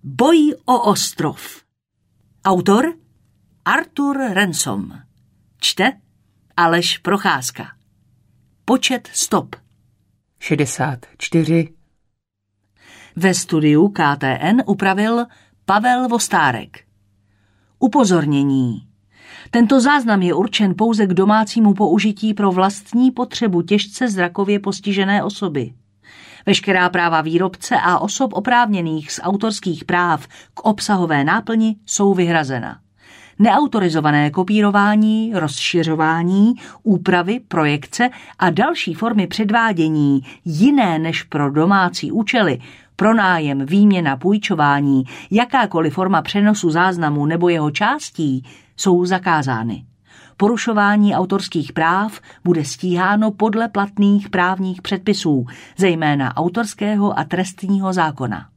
Boj o ostrov. Autor Arthur Ransom. Čte Aleš Procházka. Počet stop 64. Ve studiu KTN upravil Pavel Vostárek. Upozornění. Tento záznam je určen pouze k domácímu použití pro vlastní potřebu těžce zrakově postižené osoby. Veškerá práva výrobce a osob oprávněných z autorských práv k obsahové náplni jsou vyhrazena. Neautorizované kopírování, rozšiřování, úpravy, projekce a další formy předvádění jiné než pro domácí účely, pronájem, výměna, půjčování, jakákoliv forma přenosu záznamu nebo jeho částí jsou zakázány. Porušování autorských práv bude stíháno podle platných právních předpisů, zejména autorského a trestního zákona.